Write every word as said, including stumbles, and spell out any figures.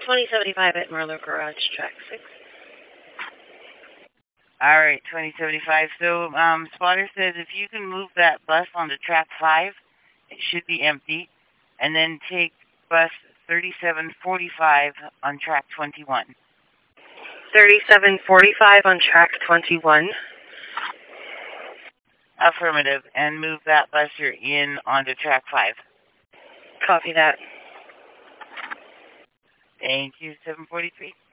twenty seventy-five at Marlow Garage, track six. All right, twenty seventy-five. So, um, spotter says if you can move that bus onto track five, it should be empty, and then take bus thirty-seven forty-five on track twenty-one. thirty-seven forty-five on track twenty-one. Affirmative, and move that buster in onto track five. Copy that. Thank you, seven forty-three.